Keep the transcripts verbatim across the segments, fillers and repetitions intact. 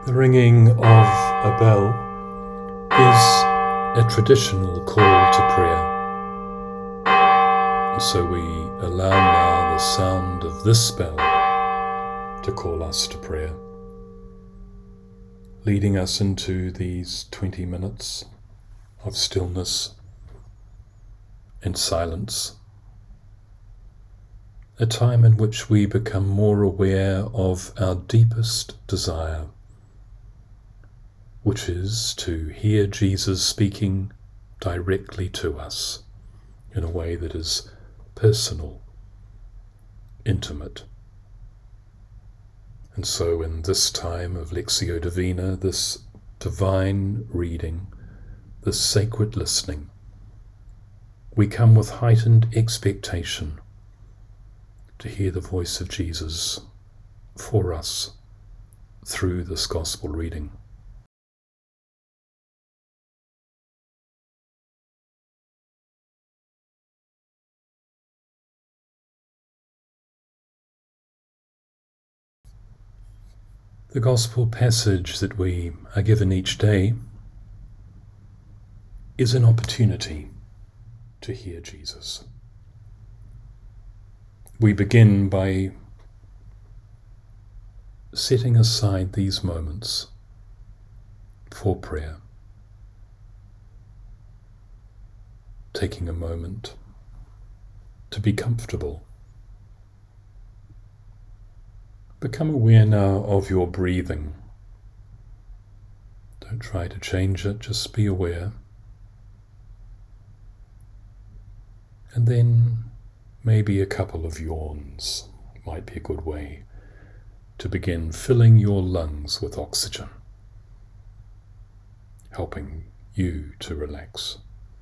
The ringing of a bell is a traditional call to prayer. And so we allow now the sound of this bell to call us to prayer, leading us into these twenty minutes of stillness and silence, a time in which we become more aware of our deepest desire, which is to hear Jesus speaking directly to us in a way that is personal, intimate. And so in this time of Lectio Divina, this divine reading, this sacred listening, we come with heightened expectation to hear the voice of Jesus for us through this gospel reading. The gospel passage that we are given each day is an opportunity to hear Jesus. We begin by setting aside these moments for prayer, taking a moment to be comfortable. Become aware now of your breathing. Don't try to change it, just be aware. And then maybe a couple of yawns might be a good way to begin filling your lungs with oxygen, helping you to relax.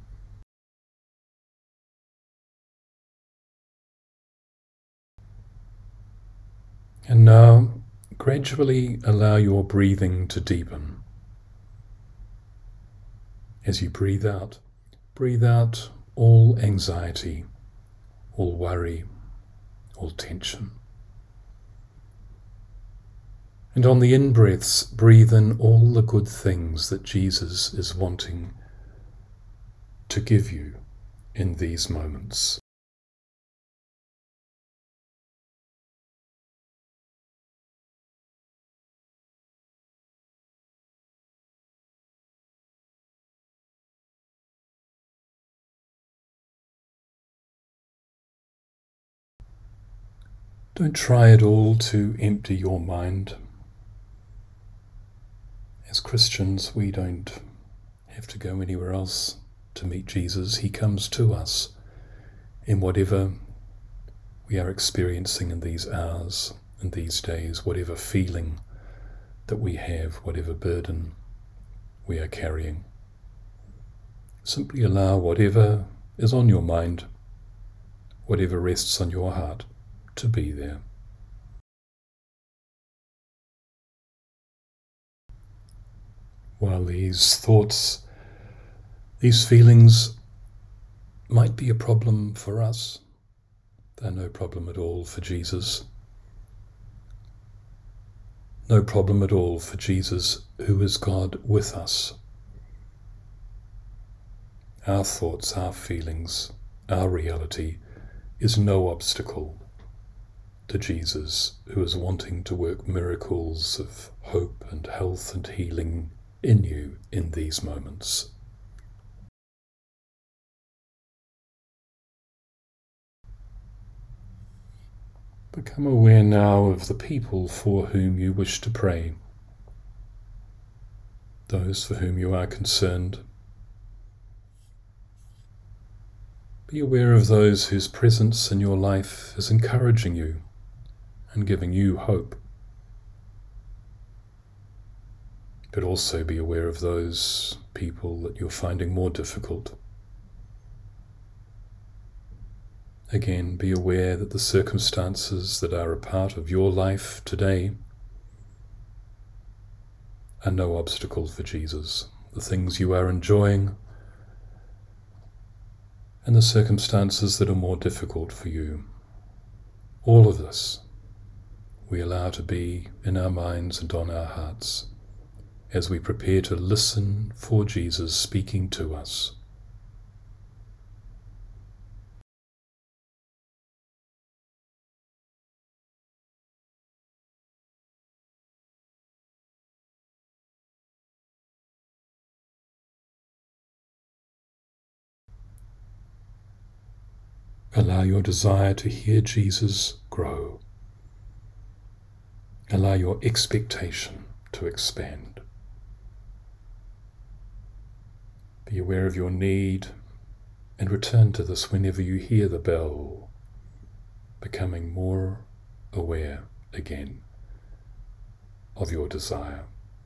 And now, gradually allow your breathing to deepen. As you breathe out, breathe out all anxiety, all worry, all tension. And on the in-breaths, breathe in all the good things that Jesus is wanting to give you in these moments. Don't try at all to empty your mind. As Christians, we don't have to go anywhere else to meet Jesus. He comes to us in whatever we are experiencing in these hours and these days, whatever feeling that we have, whatever burden we are carrying. Simply allow whatever is on your mind, whatever rests on your heart, to be there. While these thoughts, these feelings might be a problem for us, they're no problem at all for Jesus. No problem at all for Jesus, who is God with us. Our thoughts, our feelings, our reality is no obstacle to Jesus, who is wanting to work miracles of hope and health and healing in you in these moments. Become aware now of the people for whom you wish to pray, those for whom you are concerned. Be aware of those whose presence in your life is encouraging you and giving you hope. But also be aware of those people that you're finding more difficult. Again, be aware that the circumstances that are a part of your life today are no obstacle for Jesus. The things you are enjoying and the circumstances that are more difficult for you. All of this we allow to be in our minds and on our hearts as we prepare to listen for Jesus speaking to us. Allow your desire to hear Jesus grow. Allow your expectation to expand. Be aware of your need and return to this whenever you hear the bell, becoming more aware again of your desire.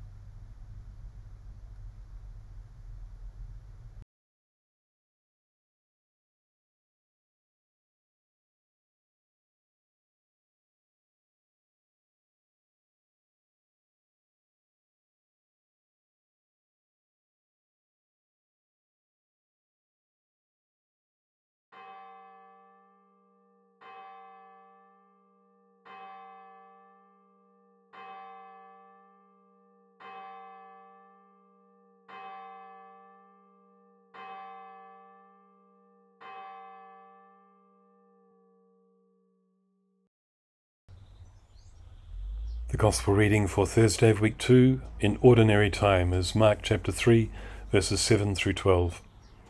The Gospel reading for Thursday of week two in Ordinary Time is Mark chapter three, verses seven through twelve.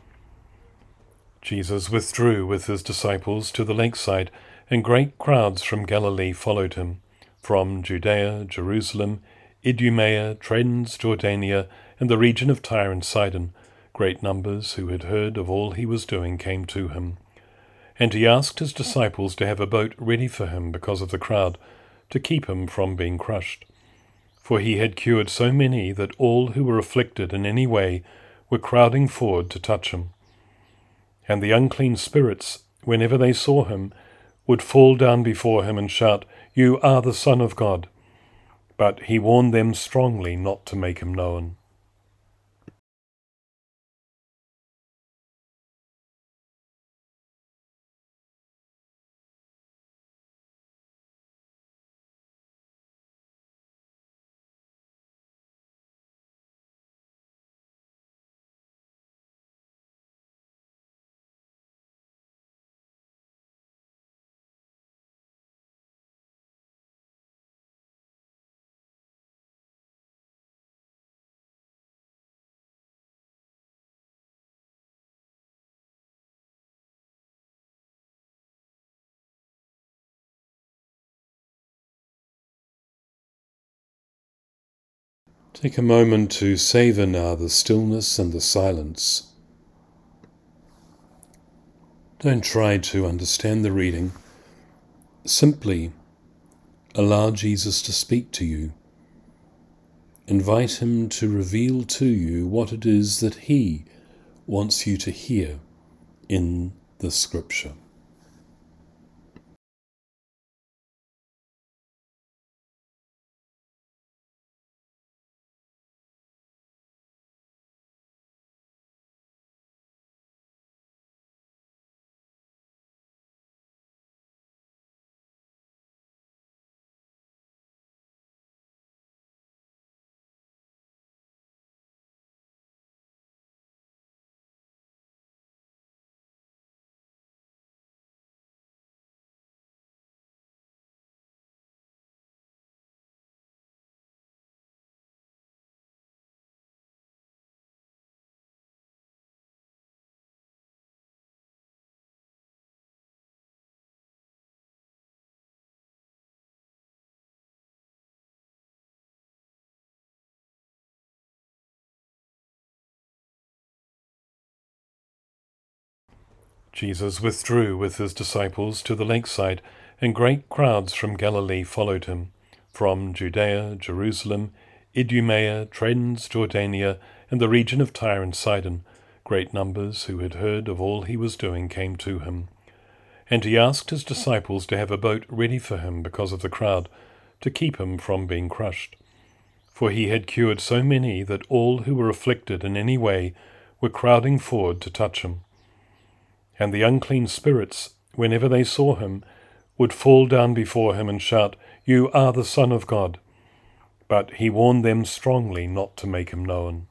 Jesus withdrew with his disciples to the lakeside, and great crowds from Galilee followed him, from Judea, Jerusalem, Idumea, Transjordania, and the region of Tyre and Sidon. Great numbers who had heard of all he was doing came to him. And he asked his disciples to have a boat ready for him because of the crowd, to keep him from being crushed. For he had cured so many that all who were afflicted in any way were crowding forward to touch him. And the unclean spirits, whenever they saw him, would fall down before him and shout, "You are the Son of God." But he warned them strongly not to make him known. Take a moment to savour now the stillness and the silence. Don't try to understand the reading. Simply allow Jesus to speak to you. Invite him to reveal to you what it is that he wants you to hear in the Scripture. Jesus withdrew with his disciples to the lakeside, and great crowds from Galilee followed him, from Judea, Jerusalem, Idumea, Transjordania, and the region of Tyre and Sidon. Great numbers who had heard of all he was doing came to him. And he asked his disciples to have a boat ready for him because of the crowd, to keep him from being crushed. For he had cured so many that all who were afflicted in any way were crowding forward to touch him. And the unclean spirits, whenever they saw him, would fall down before him and shout, "You are the Son of God." but he warned them strongly not to make him known.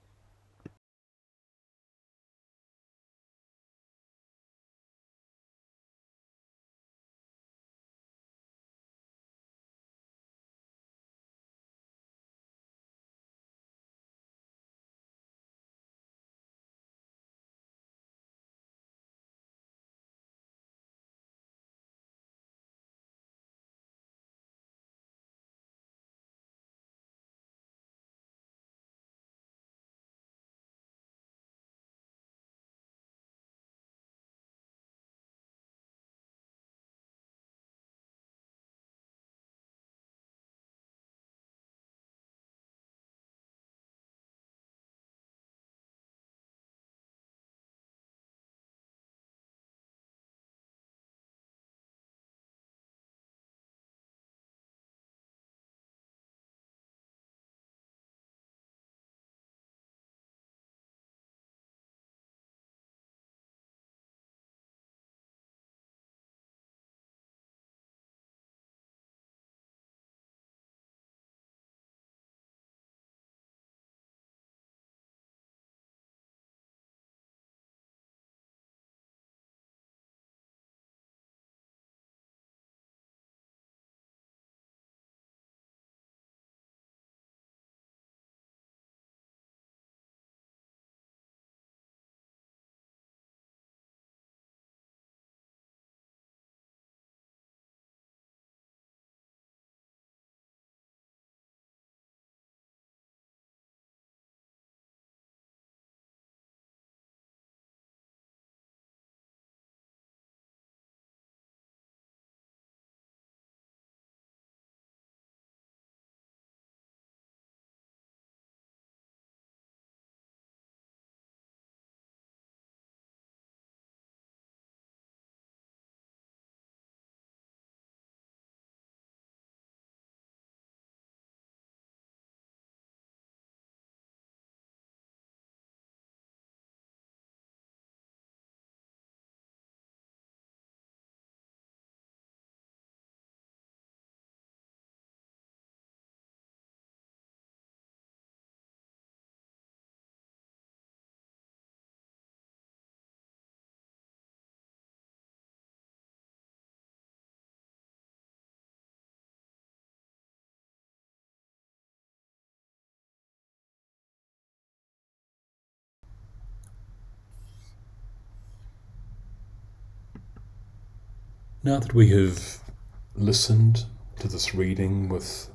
Now that we have listened to this reading with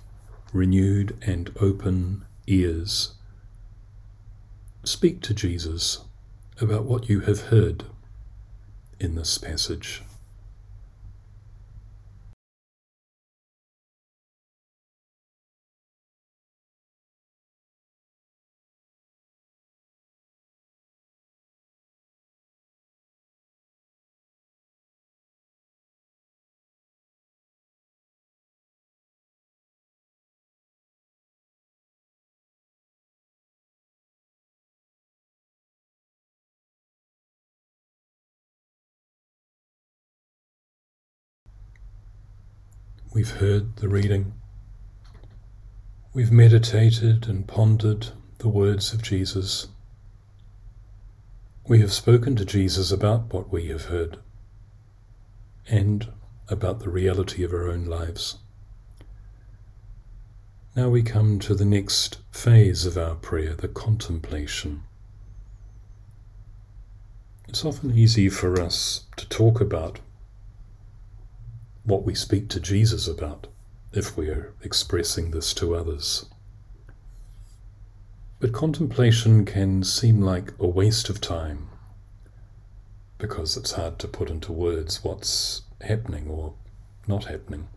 renewed and open ears, speak to Jesus about what you have heard in this passage. We've heard the reading. We've meditated and pondered the words of Jesus. We have spoken to Jesus about what we have heard and about the reality of our own lives. Now we come to the next phase of our prayer, the contemplation. It's often easy for us to talk about what we speak to Jesus about if we are expressing this to others. But contemplation can seem like a waste of time because it's hard to put into words what's happening or not happening.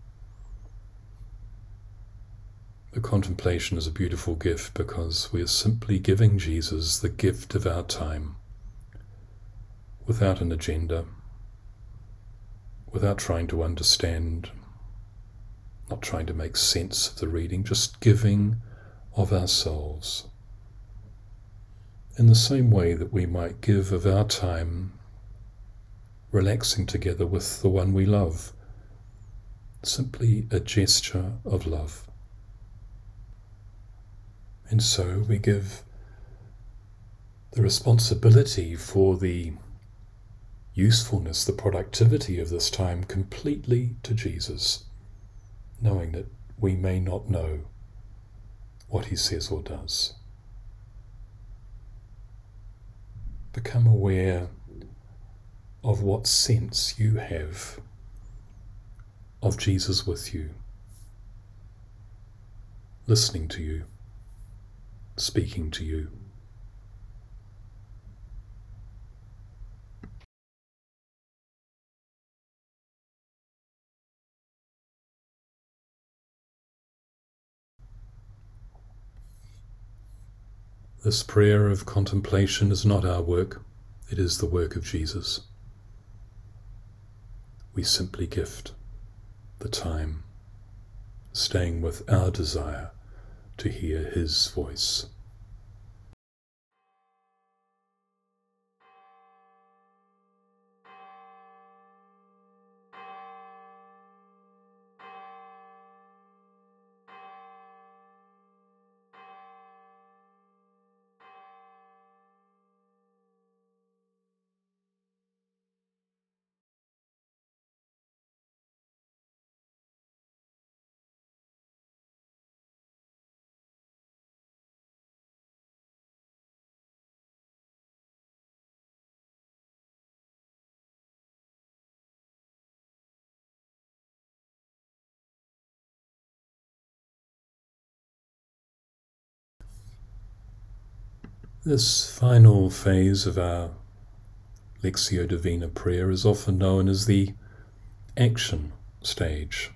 The contemplation is a beautiful gift because we are simply giving Jesus the gift of our time without an agenda, without trying to understand, not trying to make sense of the reading, just giving of ourselves. In the same way that we might give of our time relaxing together with the one we love, simply a gesture of love. And so we give the responsibility for the usefulness, the productivity of this time completely to Jesus, knowing that we may not know what he says or does. Become aware of what sense you have of Jesus with you, listening to you, speaking to you. This prayer of contemplation is not our work, it is the work of Jesus. We simply gift the time, staying with our desire to hear his voice. This final phase of our Lectio Divina prayer is often known as the action stage.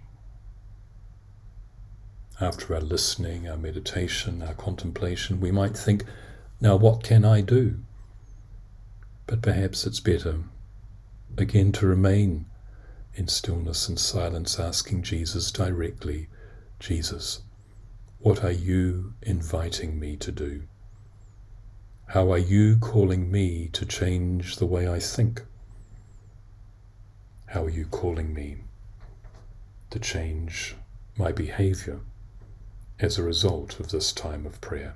After our listening, our meditation, our contemplation, we might think, now what can I do? But perhaps it's better, again, to remain in stillness and silence, asking Jesus directly, Jesus, what are you inviting me to do? How are you calling me to change the way I think? How are you calling me to change my behavior as a result of this time of prayer?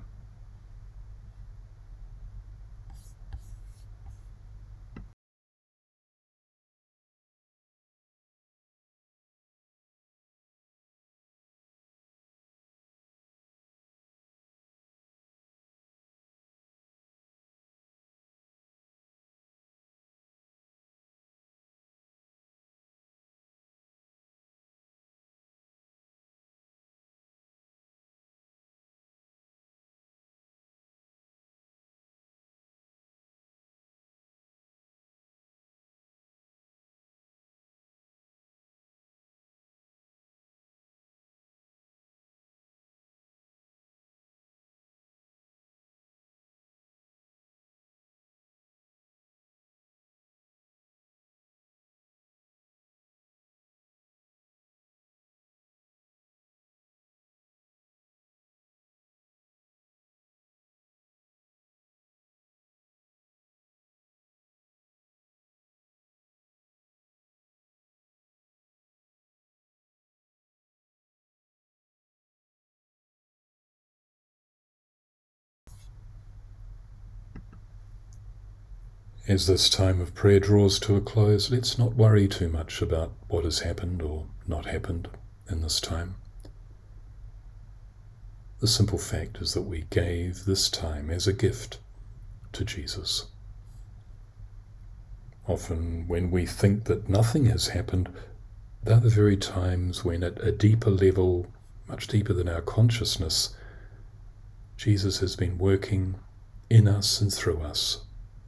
As this time of prayer draws to a close, let's not worry too much about what has happened or not happened in this time. The simple fact is that we gave this time as a gift to Jesus. Often when we think that nothing has happened, they're the very times when at a deeper level, much deeper than our consciousness, Jesus has been working in us and through us.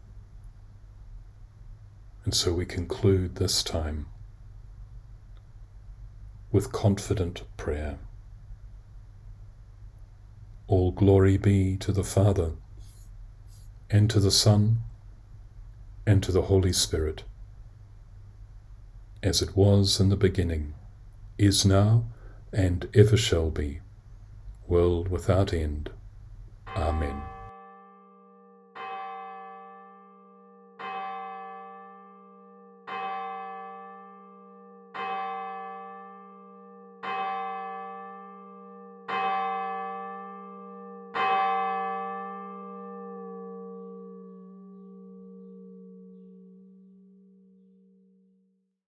And so we conclude this time with confident prayer. All glory be to the Father, and to the Son, and to the Holy Spirit, as it was in the beginning, is now, and ever shall be, world without end. Amen.